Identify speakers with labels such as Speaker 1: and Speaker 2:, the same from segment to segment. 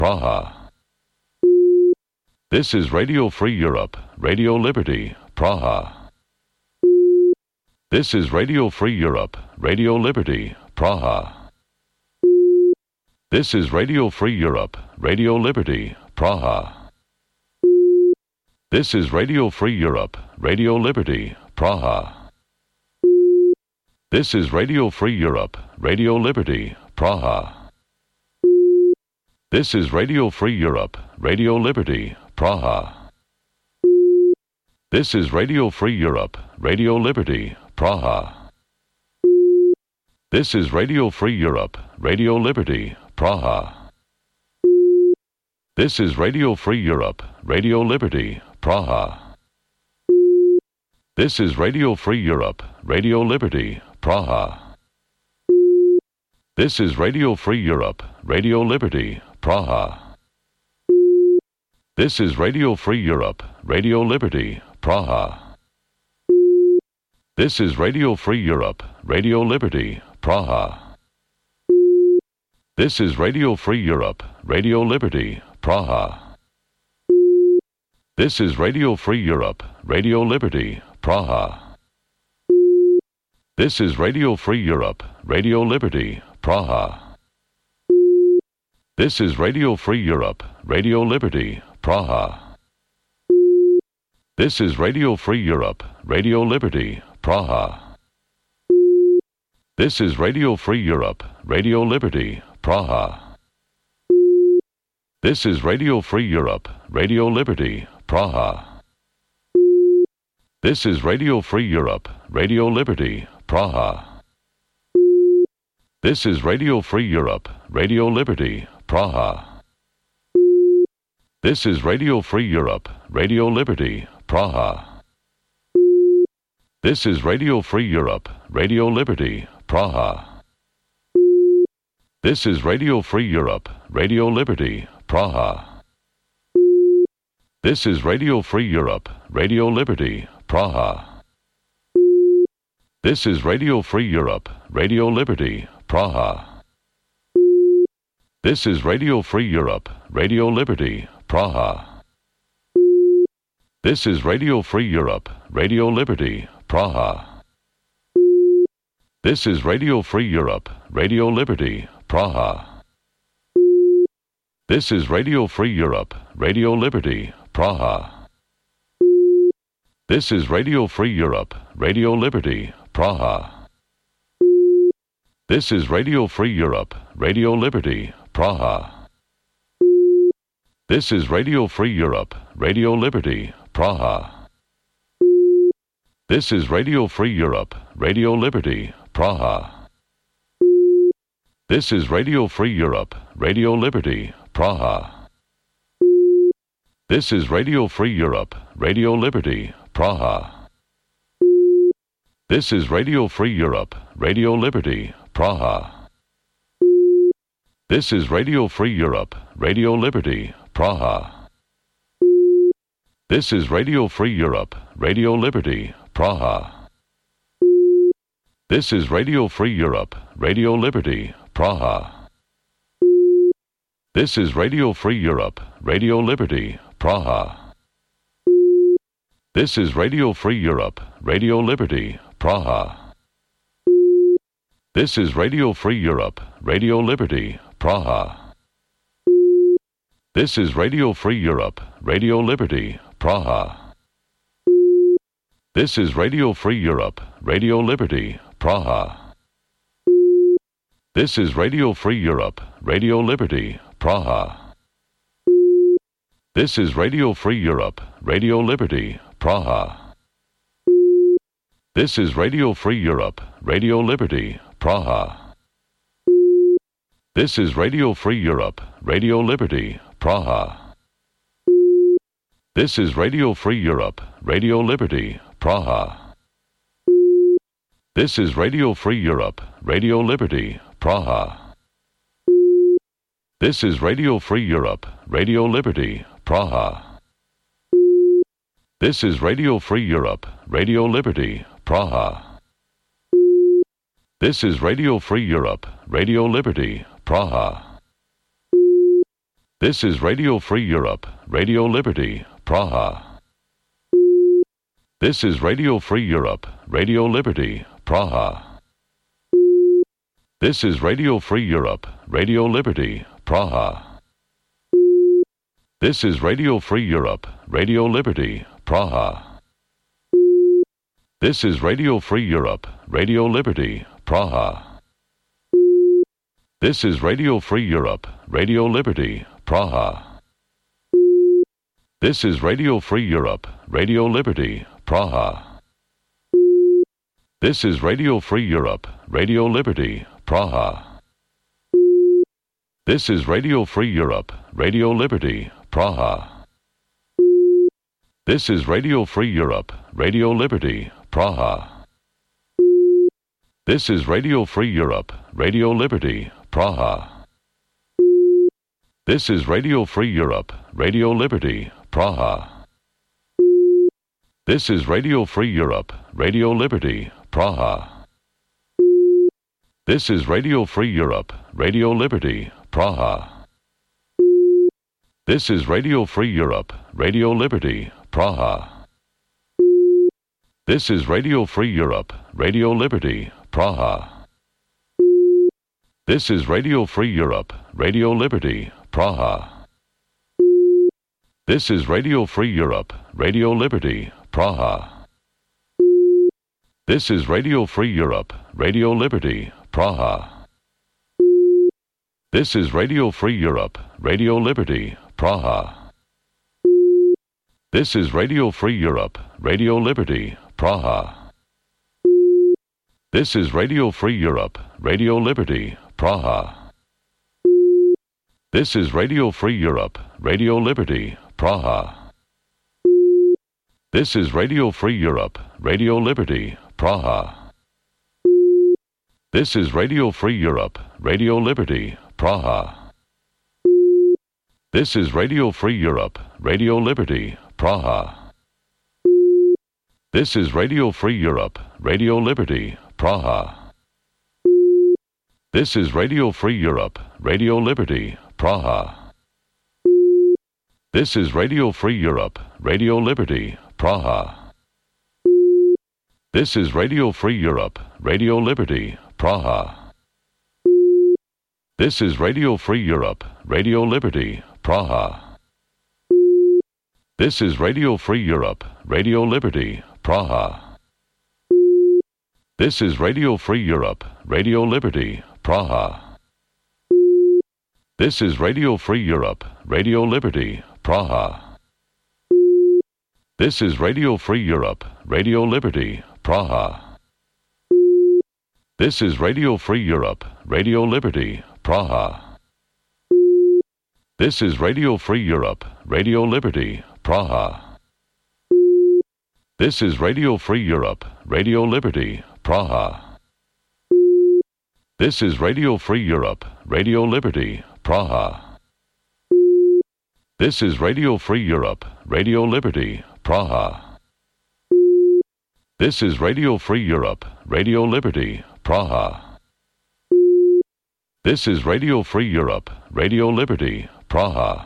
Speaker 1: Praha. This is Radio Free Europe, Radio Liberty, Praha. This is Radio Free Europe, Radio Liberty, Praha. This is Radio Free Europe, Radio Liberty, Praha. This is Radio Free Europe, Radio Liberty, Praha. This is Radio Free Europe, Radio Liberty, Praha. This is Radio Free Europe, Radio Liberty, Praha. This is Radio Free Europe, Radio Liberty, Praha. This is Radio Free Europe, Radio Liberty, Praha. This is Radio Free Europe, Radio Liberty, Praha. This is Radio Free Europe, Radio Liberty, Praha. This is Radio Free Europe, Radio Liberty, Praha. This is Radio Free Europe, Radio Liberty, Praha. This is Radio Free Europe, Radio Liberty, Praha. This is Radio Free Europe, Radio Liberty, Praha. This is Radio Free Europe, Radio Liberty, Praha. This is Radio Free Europe, Radio Liberty, Praha. This is Radio Free Europe, Radio Liberty, Praha. This is Radio Free Europe, Radio Liberty, Praha. This is Radio Free Europe, Radio Liberty, Praha. This is Radio Free Europe, Radio Liberty, Praha. This is Radio Free Europe, Radio Liberty, Praha. This is Radio Free Europe, Radio Liberty, Praha. This is Radio Free Europe, Radio Liberty, Praha. This is Radio Free Europe, Radio Liberty, Praha. This is Radio Free Europe, Radio Liberty, Praha. This is Radio Free Europe, Radio Liberty, Praha. This is Radio Free Europe, Radio Liberty, Praha. This is Radio Free Europe, Radio Liberty, Praha. This is Radio Free Europe, Radio Liberty, Praha. This is Radio Free Europe, Radio Liberty, Praha. This is Radio Free Europe, Radio Liberty, Praha. This is Radio Free Europe, Radio Liberty, Praha. This is Radio Free Europe, Radio Liberty, Praha. This is Radio Free Europe, Radio Liberty, Praha. This is Radio Free Europe, Radio Liberty, Praha. This is Radio Free Europe, Radio Liberty, Praha. This is Radio Free Europe, Radio Liberty, Praha. This is Radio Free Europe, Radio Liberty, Praha. This is Radio Free Europe, Radio Liberty, Praha. This is Radio Free Europe, Radio Liberty, Praha. This is Radio Free Europe, Radio Liberty, Praha. This is Radio Free Europe, Radio Liberty, Praha. This is Radio Free Europe, Radio Liberty, Praha. This is Radio Free Europe, Radio Liberty, Praha. This is Radio Free Europe, Radio Liberty, Praha. This is Radio Free Europe, Radio Liberty, Praha. This is Radio Free Europe, Radio Liberty, Praha. This is Radio Free Europe, Radio Liberty, Praha. This is Radio Free Europe, Radio Liberty, Praha. This is Radio Free Europe, Radio Liberty, Praha. This is Radio Free Europe, Radio Liberty, Praha. This is Radio Free Europe, Radio Liberty, Praha. This is Radio Free Europe, Radio Liberty, Praha. This is Radio Free Europe, Radio Liberty, Praha. This is Radio Free Europe, Radio Liberty, Praha. This is Radio Free Europe, Radio Liberty, Praha. This is Radio Free Europe, Radio Liberty, Praha. This is Radio Free Europe, Radio Liberty, Praha. This is Radio Free Europe, Radio Liberty, Praha. This is Radio Free Europe, Radio Liberty, Praha. This is Radio Free Europe, Radio Liberty, Praha. This is Radio Free Europe, Radio Liberty, Praha. This is Radio Free Europe, Radio Liberty, Praha. This is Radio Free Europe, Radio Liberty, Praha. This is Radio Free Europe, Radio Liberty, Praha. This is Radio Free Europe, Radio Liberty, Praha. This is Radio Free Europe, Radio Liberty, Praha. This is Radio Free Europe, Radio Liberty, Praha. This is Radio Free Europe, Radio Liberty, Praha. This is Radio Free Europe, Radio Liberty, Praha. This is Radio Free Europe, Radio Liberty, Praha. This is Radio Free Europe, Radio Liberty, Praha. This is Radio Free Europe, Radio Liberty, Praha. This is Radio Free Europe, Radio Liberty, Praha. This is Radio Free Europe, Radio Liberty, Praha. This is Radio Free Europe, Radio Liberty, Praha. This is Radio Free Europe, Radio Liberty, Praha. This is Radio Free Europe, Radio Liberty, Praha. This is Radio Free Europe, Radio Liberty, Praha. This is Radio Free Europe, Radio Liberty, Praha. This is Radio Free Europe, Radio Liberty, Praha. This is Radio Free Europe, Radio Liberty, Praha. This is Radio Free Europe, Radio Liberty, Praha. This is Radio Free Europe, Radio Liberty, Praha. This is Radio Free Europe, Radio Liberty, Praha. This is Radio Free Europe, Radio Liberty, Praha. This is Radio Free Europe, Radio Liberty, Praha. This is Radio Free Europe, Radio Liberty, Praha. This is Radio Free Europe, Radio Liberty, Praha. This is Radio Free Europe, Radio Liberty, Praha. This is Radio Free Europe, Radio Liberty, Praha. This is Radio Free Europe, Radio Liberty, Praha. This is Radio Free Europe, Radio Liberty, Praha. This is Radio Free Europe, Radio Liberty, Praha. This is Radio Free Europe, Radio Liberty, Praha. This is Radio Free Europe, Radio Liberty, Praha. This is Radio Free Europe, Radio Liberty, Praha.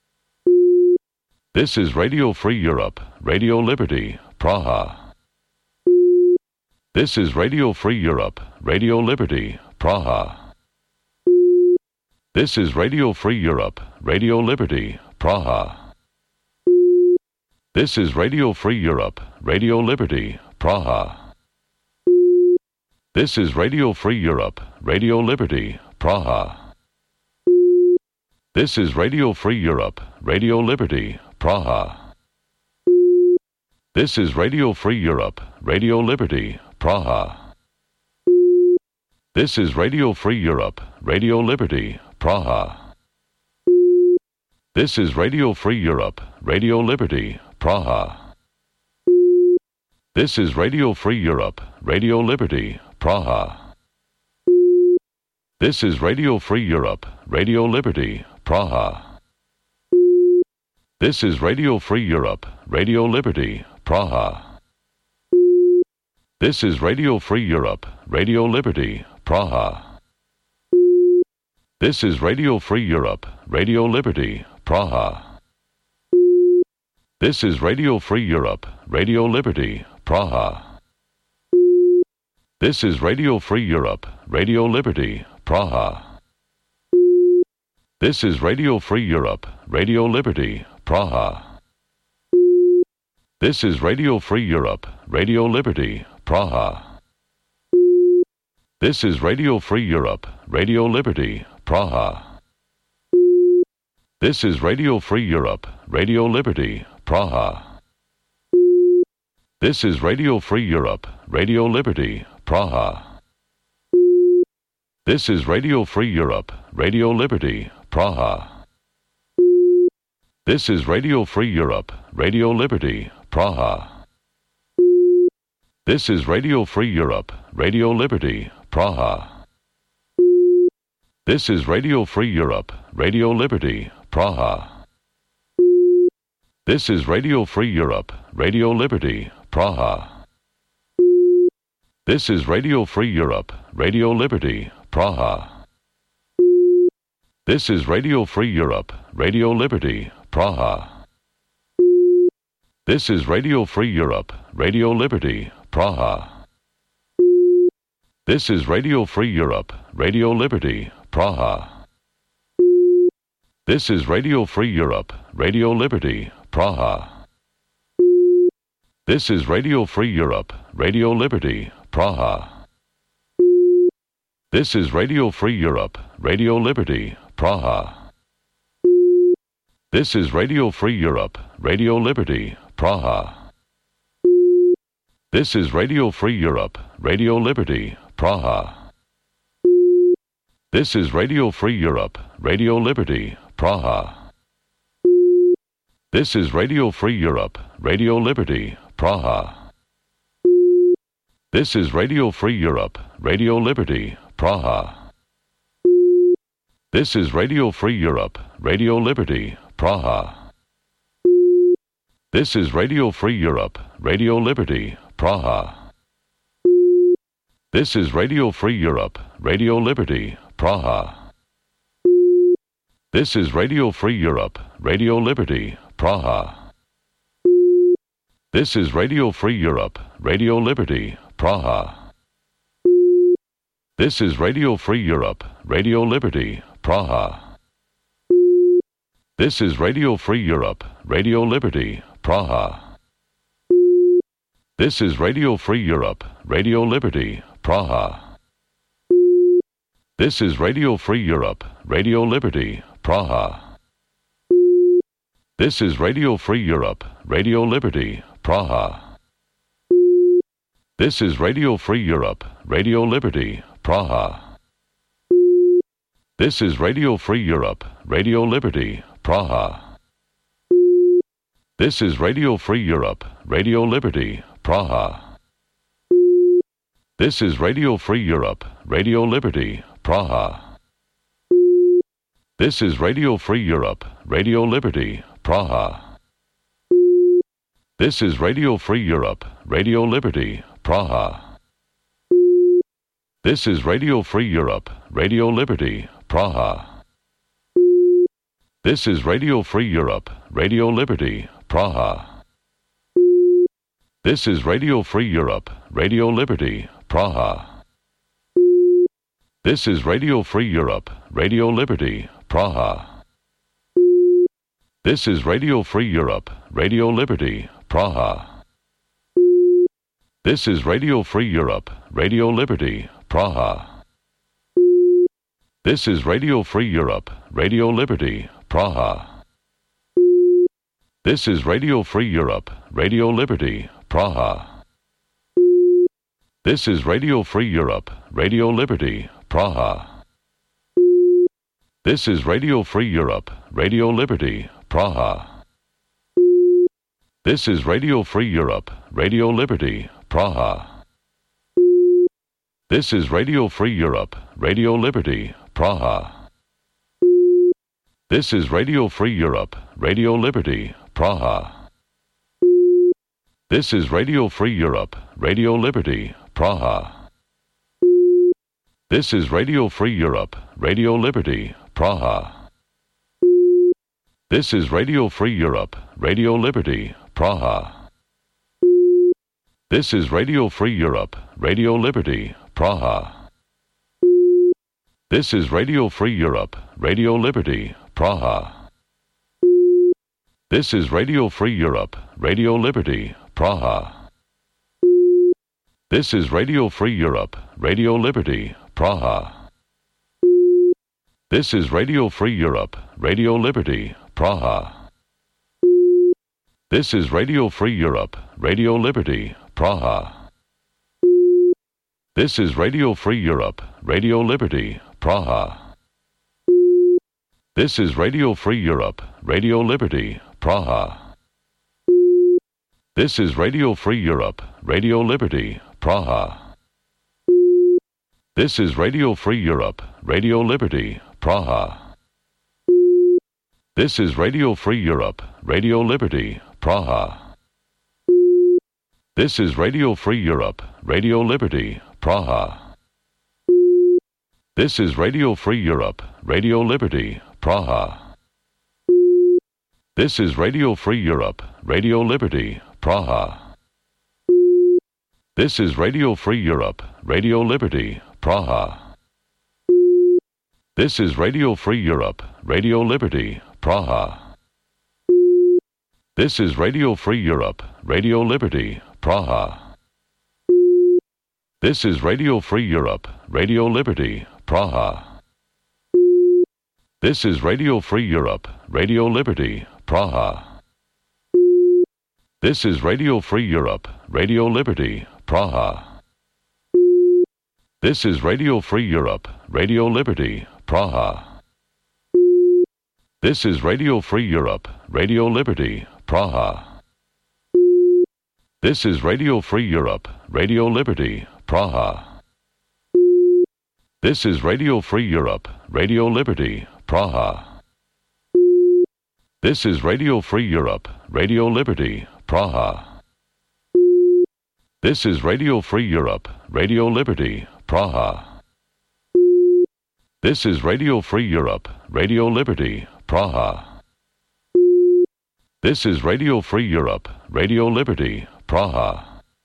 Speaker 1: This is Radio Free Europe, Radio Liberty, Praha. This is Radio Free Europe, Radio Liberty, Praha. This is Radio Free Europe, Radio Liberty, Praha. This is Radio Free Europe, Radio Liberty, Praha. This is Radio Free Europe, Radio Liberty, Praha. This is Radio Free Europe, Radio Liberty, Praha. This is Radio Free Europe, Radio Liberty, Praha. This is Radio Free Europe, Radio Liberty, Praha. This is Radio Free Europe, Radio Liberty, Praha. This is Radio Free Europe, Radio Liberty, Praha. This is Radio Free Europe, Radio Liberty, Praha. This is Radio Free Europe, Radio Liberty, Praha. This is Radio Free Europe, Radio Liberty, Praha. This is Radio Free Europe, Radio Liberty, Praha. This is Radio Free Europe, Radio Liberty, Praha. This is Radio Free Europe, Radio Liberty, Praha. This is Radio Free Europe, Radio Liberty, Praha. This is Radio Free Europe, Radio Liberty, Praha. This is Radio Free Europe, Radio Liberty, Praha. This is Radio Free Europe, Radio Liberty, Praha. This is Radio Free Europe, Radio Liberty, Praha. This is Radio Free Europe, Radio Liberty, Praha. This is Radio Free Europe, Radio Liberty, Praha. This is Radio Free Europe, Radio Liberty, Praha. This is Radio Free Europe, Radio Liberty, Praha. This is Radio Free Europe, Radio Liberty, Praha. This is Radio Free Europe, Radio Liberty, Praha. This is Radio Free Europe, Radio Liberty, Praha. This is Radio Free Europe, Radio Liberty, Praha. This is Radio Free Europe, Radio Liberty, Praha. This is Radio Free Europe, Radio Liberty, Praha. This is Radio Free Europe, Radio Liberty, Praha. This is Radio Free Europe, Radio Liberty, Praha. This is Radio Free Europe, Radio Liberty, Praha. This is Radio Free Europe, Radio Liberty, Praha. This is Radio Free Europe, Radio Liberty, Praha. This is Radio Free Europe, Radio Liberty, Praha. This is Radio Free Europe, Radio Liberty, Praha. This is Radio Free Europe, Radio Liberty, Praha. This is Radio Free Europe, Radio Liberty, Praha. This is Radio Free Europe, Radio Liberty, Praha. This is Radio Free Europe, Radio Liberty, Praha. This is Radio Free Europe, Radio Liberty, Praha. This is Radio Free Europe, Radio Liberty, Praha. This is Radio Free Europe, Radio Liberty, Praha. This is Radio Free Europe, Radio Liberty, Praha. This is Radio Free Europe, Radio Liberty, Praha. This is Radio Free Europe, Radio Liberty, Praha. This is Radio Free Europe, Radio Liberty, Praha. This is Radio Free Europe, Radio Liberty, Praha. This is Radio Free Europe, Radio Liberty, Praha. This is Radio Free Europe, Radio Liberty, Praha. This is Radio Free Europe, Radio Liberty, Praha. This is Radio Free Europe, Radio Liberty, Praha. This is Radio Free Europe, Radio Liberty, Praha. This is Radio Free Europe, Radio Liberty, Praha. This is Radio Free Europe, Radio Liberty, Praha. This is Radio Free Europe, Radio Liberty, Praha. This is Radio Free Europe, Radio Liberty, Praha. This is Radio Free Europe, Radio Liberty, Praha. This is Radio Free Europe, Radio Liberty, Praha. This is Radio Free Europe, Radio Liberty, Praha. This is Radio Free Europe, Radio Liberty, Praha. This is Radio Free Europe, Radio Liberty, Praha. This is Radio Free Europe, Radio Liberty, Praha. This is Radio Free Europe, Radio Liberty, Praha. This is Radio Free Europe, Radio Liberty, Praha. This is Radio Free Europe, Radio Liberty, Praha. This is Radio Free Europe, Radio Liberty, Praha. This is Radio Free Europe, Radio Liberty, Praha. This is Radio Free Europe, Radio Liberty, Praha. This is Radio Free Europe, Radio Liberty, Praha. This is Radio Free Europe, Radio Liberty, Praha. This is Radio Free Europe, Radio Liberty, Praha. This is Radio Free Europe, Radio Liberty, Praha. This is Radio Free Europe, Radio Liberty, Praha. This is Radio Free Europe, Radio Liberty, Praha. This is Radio Free Europe, Radio Liberty, Praha. This is Radio Free Europe, Radio Liberty, Praha. This is Radio Free Europe, Radio Liberty, Praha. This is Radio Free Europe, Radio Liberty, Praha. This is Radio Free Europe, Radio Liberty, Praha. This is Radio Free Europe, Radio Liberty, Praha. This is Radio Free Europe, Radio Liberty, Praha. This is Radio Free Europe, Radio Liberty, Praha. This is Radio Free Europe, Radio Liberty, Praha. This is Radio Free Europe, Radio Liberty, Praha. This is Radio Free Europe, Radio Liberty, Praha. This is Radio Free Europe, Radio Liberty, Praha. This is Radio Free Europe, Radio Liberty, Praha. This is Radio Free Europe, Radio Liberty, Praha. This is Radio Free Europe, Radio Liberty, Praha. This is Radio Free Europe, Radio Liberty, Praha. This is Radio Free Europe, Radio Liberty, Praha. This is Radio Free Europe, Radio Liberty, Praha. This is Radio Free Europe, Radio Liberty, Praha. This is Radio Free Europe, Radio Liberty, Praha. This is Radio Free Europe, Radio Liberty, Praha.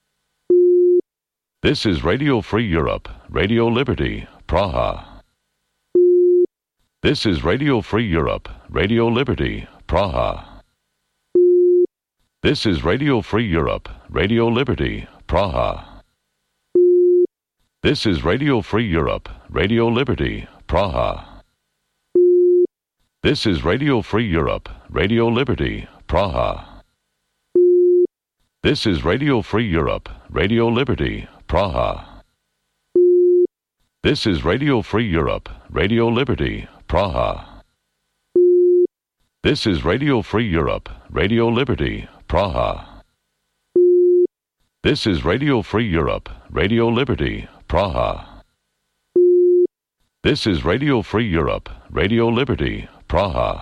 Speaker 1: This is Radio Free Europe, Radio Liberty, Praha. This is Radio Free Europe, Radio Liberty, Praha. This is Radio Free Europe, Radio Liberty, Praha. This is Radio Free Europe, Radio Liberty, Praha. This is Radio Free Europe, Radio Liberty, Praha. This is Radio Free Europe, Radio Liberty, Praha. This is Radio Free Europe, Radio Liberty, Praha. This is Radio Free Europe, Radio Liberty, Praha. This is Radio Free Europe, Radio Liberty, Praha. This is Radio Free Europe, Radio Liberty, Praha.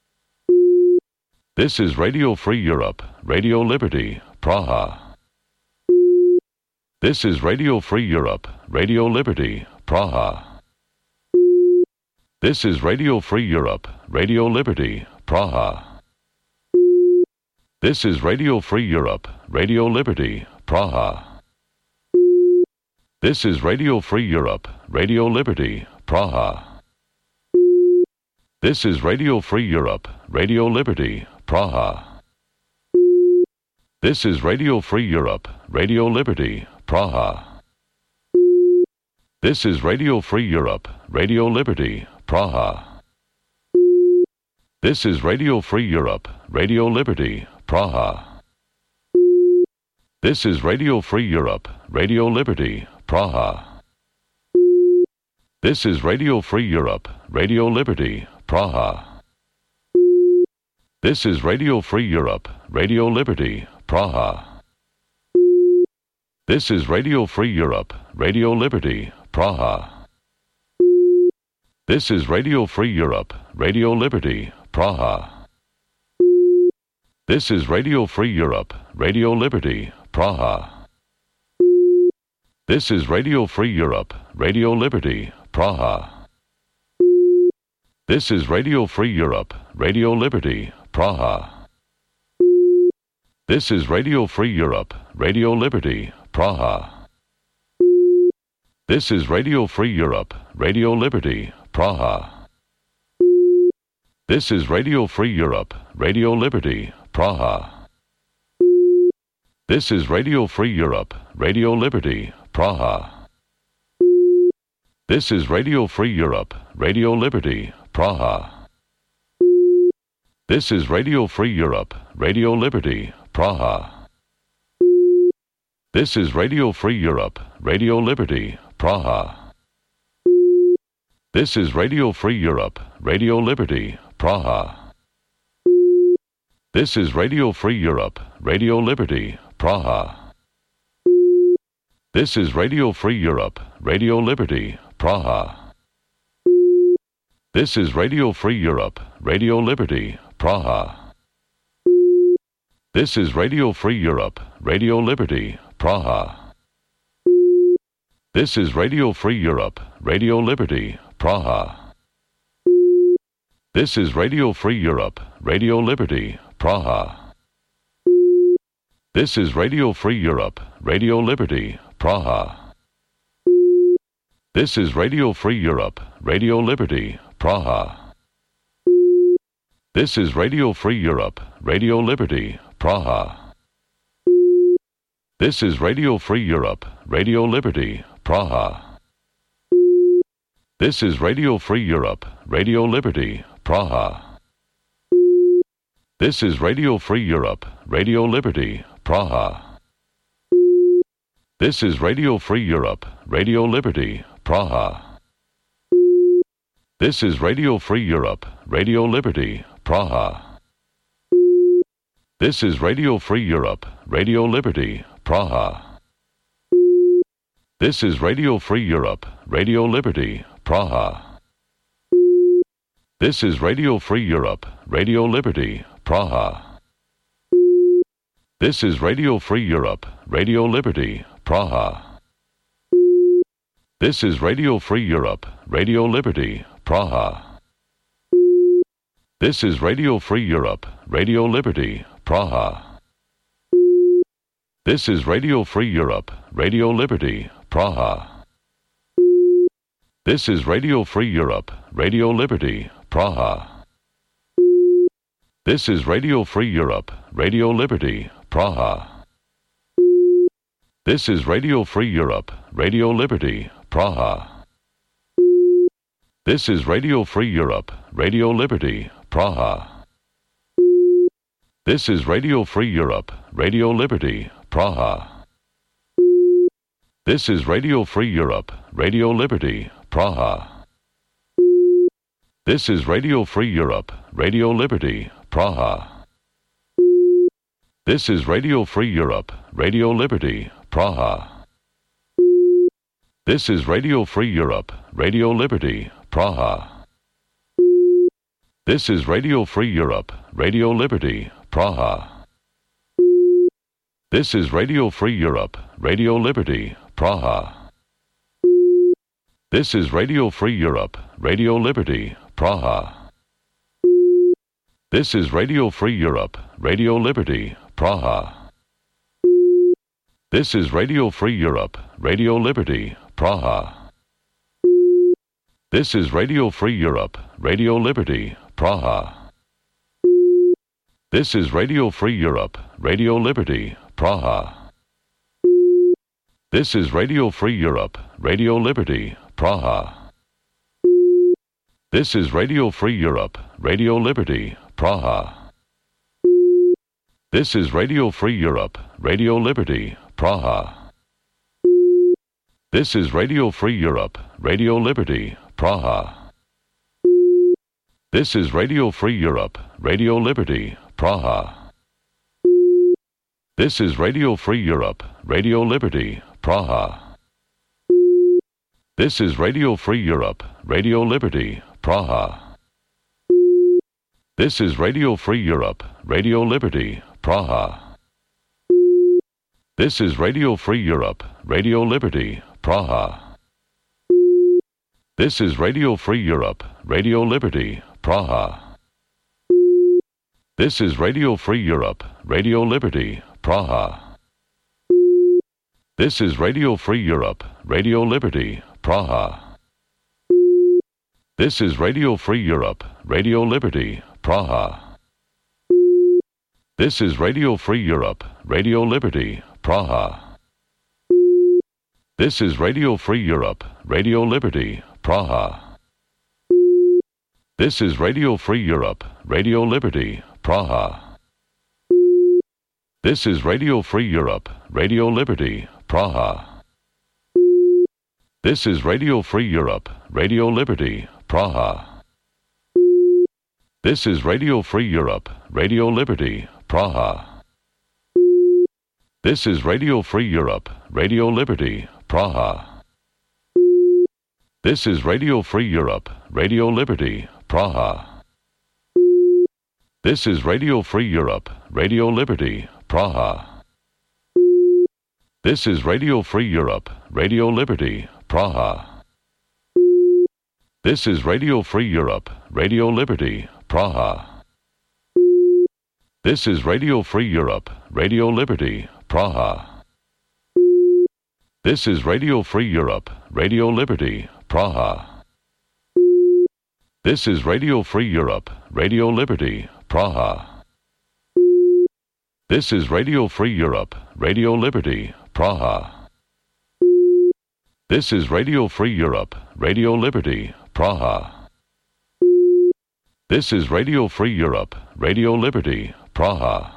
Speaker 1: This is Radio Free Europe, Radio Liberty, Praha. This is Radio Free Europe, Radio Liberty, Praha. This is Radio Free Europe, Radio Liberty, Praha. This is Radio Free Europe, Radio Liberty, Praha. This is Radio Free Europe, Radio Liberty, Praha. This is Radio Free Europe, Radio Liberty, Praha. This is Radio Free Europe, Radio Liberty, Praha. This is Radio Free Europe, Radio Liberty, Praha. This is Radio Free Europe, Radio Liberty, Praha. This is Radio Free Europe, Radio Liberty, Praha. This is Radio Free Europe, Radio Liberty, Praha. This is Radio Free Europe, Radio Liberty, Praha. This is Radio Free Europe, Radio Liberty, Praha. This is Radio Free Europe, Radio Liberty, Praha. This is Radio Free Europe, Radio Liberty, Praha. This is Radio Free Europe, Radio Liberty, Praha. This is Radio Free Europe, Radio Liberty, Praha. This is Radio Free Europe, Radio Liberty, Praha. This is Radio Free Europe, Radio Liberty, Praha. This is Radio Free Europe, Radio Liberty, Praha. This is Radio Free Europe, Radio Liberty, Praha. This is Radio Free Europe, Radio Liberty, Praha. This is Radio Free Europe, Radio Liberty, Praha. This is Radio Free Europe, Radio Liberty, Praha. This is Radio Free Europe, Radio Liberty, Praha. This is Radio Free Europe, Radio Liberty, Praha. This is Radio Free Europe, Radio Liberty, Praha. This is Radio Free Europe, Radio Liberty, Praha. This is Radio Free Europe, Radio Liberty, Praha. This is Radio Free Europe, Radio Liberty, Praha. This is Radio Free Europe, Radio Liberty, Praha. This is Radio Free Europe, Radio Liberty, Praha. This is Radio Free Europe, Radio Liberty, Praha. This is Radio Free Europe, Radio Liberty, Praha. This is Radio Free Europe, Radio Liberty, Praha. This is Radio Free Europe, Radio Liberty, Praha. This is Radio Free Europe, Radio Liberty, Praha. This is Radio Free Europe, Radio Liberty, Praha. This is Radio Free Europe, Radio Liberty, Praha. This is Radio Free Europe, Radio Liberty, Praha. This is Radio Free Europe, Radio Liberty, Praha. This is Radio Free Europe, Radio Liberty, Praha. This is Radio Free Europe, Radio Liberty, Praha. This is Radio Free Europe, Radio Liberty, Praha. This is Radio Free Europe, Radio Liberty, Praha. This is Radio Free Europe, Radio Liberty, Praha. This is Radio Free Europe, Radio Liberty, Praha. This is Radio Free Europe, Radio Liberty, Praha. This is Radio Free Europe, Radio Liberty, Praha. This is Radio Free Europe, Radio Liberty, Praha. This is Radio Free Europe, Radio Liberty, Praha. This is Radio Free Europe, Radio Liberty, Praha. This is Radio Free Europe, Radio Liberty, Praha. This is Radio Free Europe, Radio Liberty, Praha. This is Radio Free Europe, Radio Liberty, Praha. This is Radio Free Europe, Radio Liberty, Praha. This is Radio Free Europe, Radio Liberty, Praha. This is Radio Free Europe, Radio Liberty, Praha. This is Radio Free Europe, Radio Liberty, Praha. This is Radio Free Europe, Radio Liberty, Praha. This is Radio Free Europe, Radio Liberty, Praha. This is Radio Free Europe, Radio Liberty, Praha. This is Radio Free Europe, Radio Liberty, Praha. This is Radio Free Europe, Radio Liberty, Praha. This is Radio Free Europe, Radio Liberty, Praha. This is Radio Free Europe, Radio Liberty, Praha. This is Radio Free Europe, Radio Liberty, Praha. This is Radio Free Europe, Radio Liberty, Praha. This is Radio Free Europe, Radio Liberty, Praha. This is Radio Free Europe, Radio Liberty, Praha. This is Radio Free Europe, Radio Liberty, Praha. This is Radio Free Europe, Radio Liberty, Praha. This is Radio Free Europe, Radio Liberty, Praha. This is Radio Free Europe, Radio Liberty, Praha. This is Radio Free Europe, Radio Liberty, Praha. This is Radio Free Europe, Radio Liberty, Praha. This is Radio Free Europe, Radio Liberty, Praha. This is Radio Free Europe, Radio Liberty, Praha. This is Radio Free Europe, Radio Liberty, Praha. This is Radio Free Europe, Radio Liberty, Praha. This is Radio Free Europe, Radio Liberty, Praha. This is Radio Free Europe, Radio Liberty, Praha. This is Radio Free Europe, Radio Liberty, Praha. This is Radio Free Europe, Radio Liberty, Praha. This is Radio Free Europe, Radio Liberty, Praha. This is Radio Free Europe, Radio Liberty, Praha. This is Radio Free Europe, Radio Liberty, Praha. This is Radio Free Europe, Radio Liberty, Praha. This is Radio Free Europe, Radio Liberty, Praha. This is Radio Free Europe, Radio Liberty, Praha. This is Radio Free Europe, Radio Liberty, Praha. This is Radio Free Europe, Radio Liberty, Praha.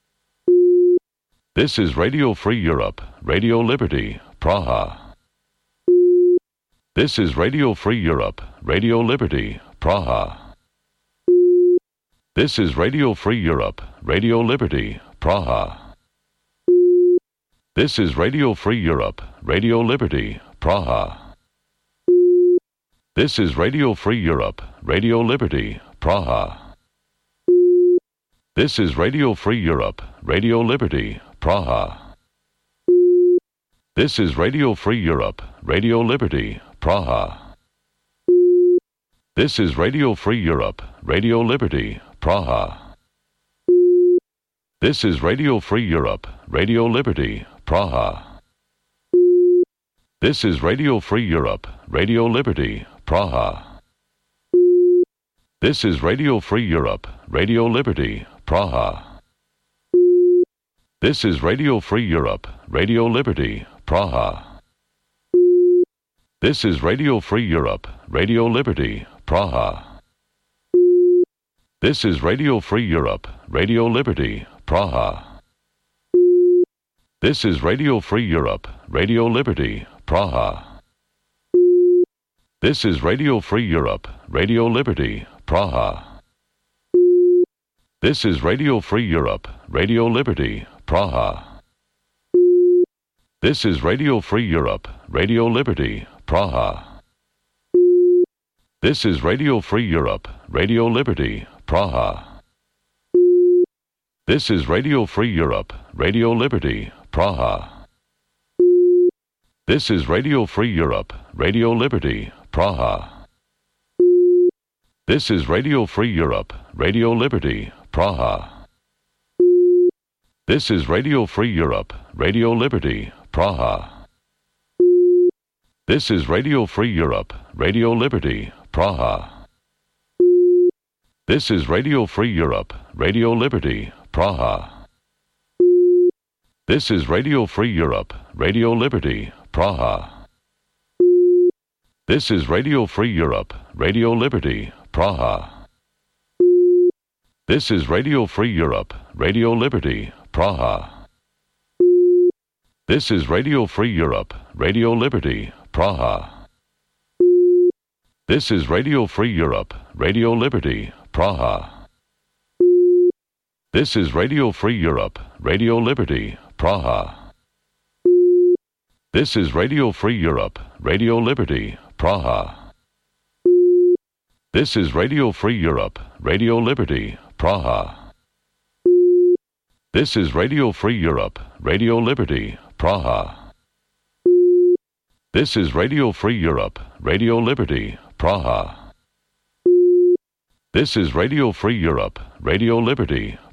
Speaker 1: This is Radio Free Europe, Radio Liberty, Praha. This is Radio Free Europe, Radio Liberty, Praha. This is Radio Free Europe, Radio Liberty, Praha. This is Radio Free Europe, Radio Liberty, Praha. This is Radio Free Europe, Radio Liberty, Praha. This is Radio Free Europe, Radio Liberty, Praha. This is Radio Free Europe, Radio Liberty, Praha. This is Radio Free Europe, Radio Liberty, Praha. This is Radio Free Europe, Radio Liberty, Praha. This is Radio Free Europe, Radio Liberty, Praha. This is Radio Free Europe, Radio Liberty, Praha. This is Radio Free Europe, Radio Liberty, Praha. This is Radio Free Europe, Radio Liberty, Praha. This is Radio Free Europe, Radio Liberty, Praha. This is Radio Free Europe, Radio Liberty, Praha. This is Radio Free Europe, Radio Liberty, Praha. This is Radio Free Europe, Radio Liberty, Praha. This is Radio Free Europe, Radio Liberty, Praha. This is Radio Free Europe, Radio Liberty, Praha. This is Radio Free Europe, Radio Liberty, Praha. This is Radio Free Europe, Radio Liberty, Praha. This is Radio Free Europe, Radio Liberty, Praha. This is Radio Free Europe, Radio Liberty, Praha. This is Radio Free Europe, Radio Liberty, Praha. This is Radio Free Europe, Radio Liberty, Praha. This is Radio Free Europe, Radio Liberty, Praha. This is Radio Free Europe, Radio Liberty, Praha. This is Radio Free Europe, Radio Liberty, Praha. This is Radio Free Europe, Radio Liberty, Praha. This is Radio Free Europe, Radio Liberty, Praha. This is Radio Free Europe, Radio Liberty, Praha. This is Radio Free Europe, Radio Liberty, Praha. This is Radio Free Europe, Radio Liberty, Praha. This is Radio Free Europe, Radio Liberty, Praha. This is Radio Free Europe, Radio Liberty, Praha. This is Radio Free Europe, Radio Liberty,